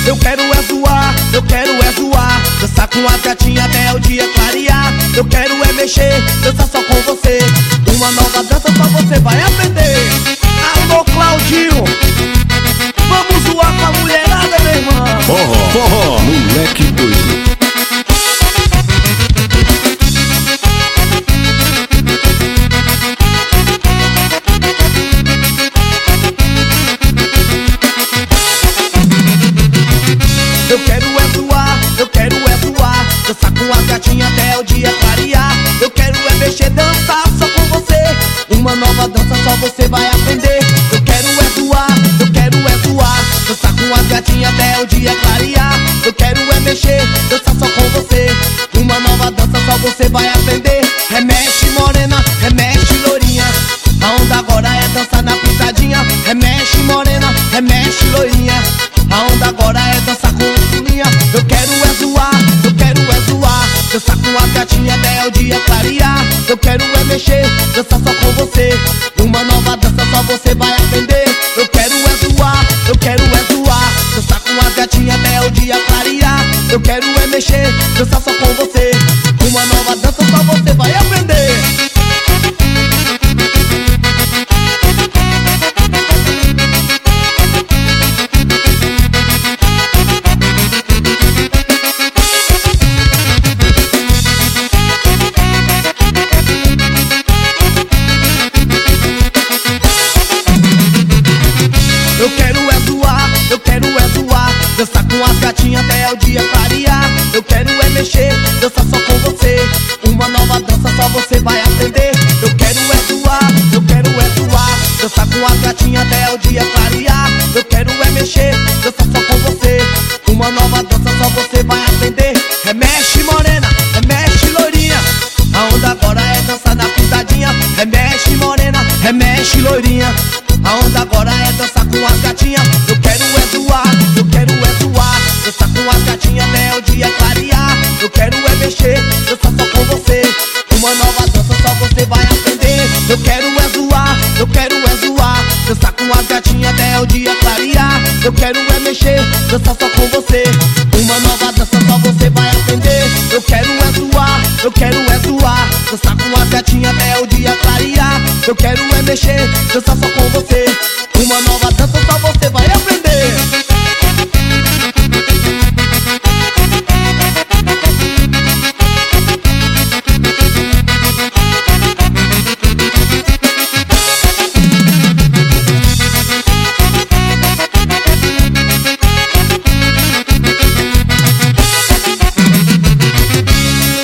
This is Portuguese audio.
Eu quero é zoar, eu quero é zoar, dançar com as gatinhas até o dia clarear. Eu quero é mexer, dançar só com você. Uma nova dança só você vai aprender. Alô, Claudinho, vamos zoar com a mulherada, meu irmão. Forró, moleque doido. Eu quero é zoar, eu quero é zoar, dançar com as gatinhas até o dia clarear. Eu quero é mexer, dançar só com você. Uma nova dança só você vai aprender. Eu quero é zoar, eu quero é zoar, dançar com as gatinhas até o dia clarear. Eu quero é mexer, dançar só com você. Uma nova dança só você vai aprender. Remexe morena, remexe lourinha, a onda agora é dançar na pitadinha. Remexe morena, remexe loirinha, a onda agora é dançar com linha. Eu quero é zoar, eu quero é zoar, dançar com as gatinhas até o dia clarear. Eu quero é mexer, dançar só com você. Uma nova dança só você vai aprender. Eu quero é zoar, eu quero é zoar, dançar com as gatinhas até o dia clarear. Eu quero é mexer, dançar só com você. Uma nova dança só você vai aprender. Eu quero é zoar, eu quero é zoar, dançar com as gatinhas até o dia clarear. Eu quero é mexer, dançar só com você. Uma nova dança só você vai aprender. Eu quero é zoar, eu quero é zoar, dançar com as gatinhas até o dia clarear. Eu quero é mexer, dançar só com você. Uma nova dança só você vai aprender. Remexe morena, remexe loirinha, a onda agora é dançar na pitadinha. Remexe morena, remexe loirinha, a onda agora é dançar com as gatinhas. Eu quero é zoar, eu quero é zoar, dançar com as gatinhas até o dia clarear. Eu quero é mexer, dançar só com você. Uma nova dança só você vai aprender. Eu quero é zoar, eu quero é zoar, dançar com as gatinhas até o dia clarear. Eu quero é mexer, dançar só com você. Uma nova dança só você vai aprender. Eu quero é zoar, eu quero é zoar, dançar com as gatinhas até o dia clarear. Eu quero é mexer, dançar só com você. Uma nova dança